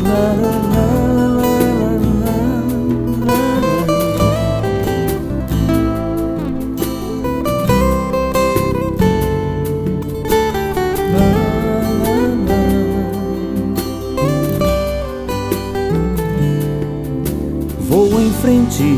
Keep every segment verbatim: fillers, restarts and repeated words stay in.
Vou em frente,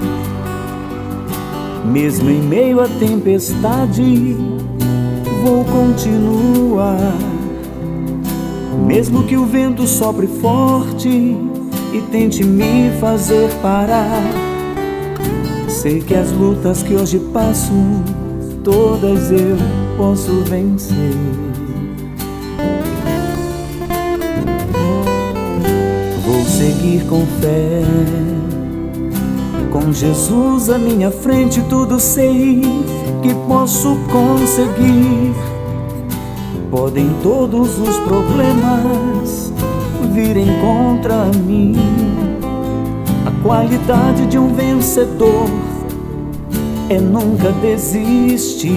mesmo em meio à tempestade, vou continuar. Mesmo que o vento sopre forte e tente me fazer parar, sei que as lutas que hoje passo, todas eu posso vencer. Vou seguir com fé, com Jesus à minha frente, tudo sei que posso conseguir. Podem todos os problemas virem contra mim, a qualidade de um vencedor é nunca desistir.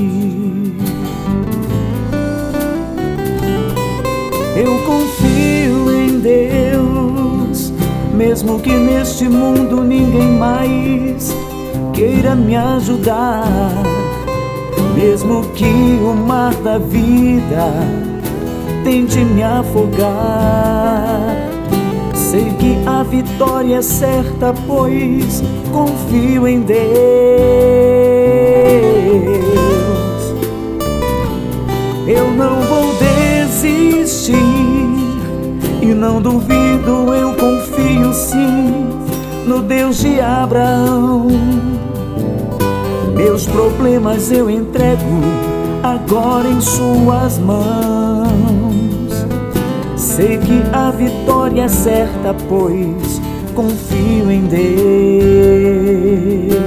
Eu confio em Deus, mesmo que neste mundo ninguém mais queira me ajudar. Mesmo que o mar da vida tente me afogar, sei que a vitória é certa, pois confio em Deus. Eu não vou desistir e não duvido, eu confio sim no Deus de Abraão. Meus problemas eu entrego agora em suas mãos. Sei que a vitória é certa, pois confio em Deus.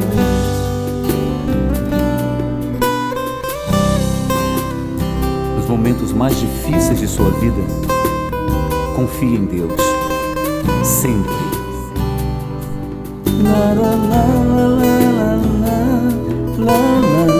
Nos momentos mais difíceis de sua vida, confie em Deus, sempre. La, la, la, la, la, la, la.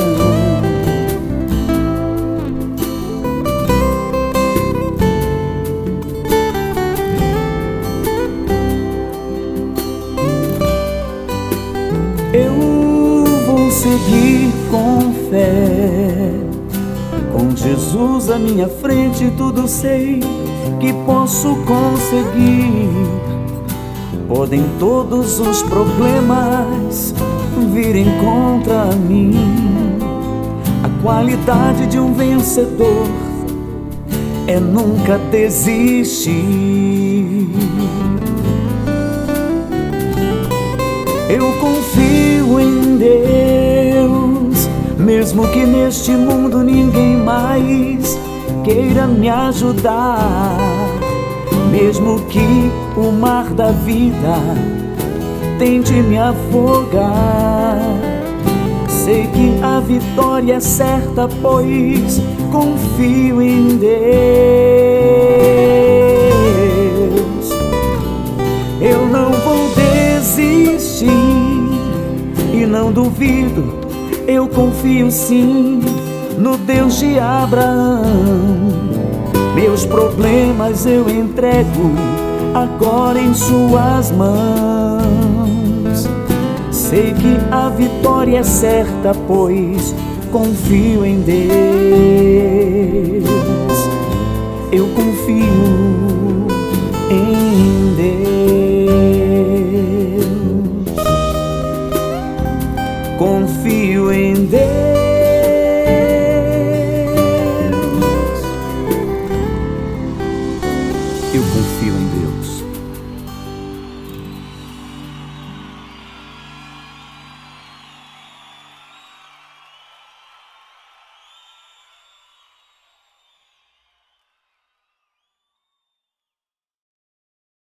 Eu vou seguir com fé, com Jesus à minha frente, tudo sei que posso conseguir. Podem todos os problemas virem contra mim, a qualidade de um vencedor é nunca desistir. Eu confio em Deus, mesmo que neste mundo ninguém mais queira me ajudar. Mesmo que o mar da vida tente me afogar, sei que a vitória é certa, pois confio em Deus. Eu não vou desistir e não duvido, eu confio sim no Deus de Abraão. Meus problemas eu entrego agora em suas mãos. Sei que a vitória é certa, pois confio em Deus. Eu confio em Deus. Confio em Deus.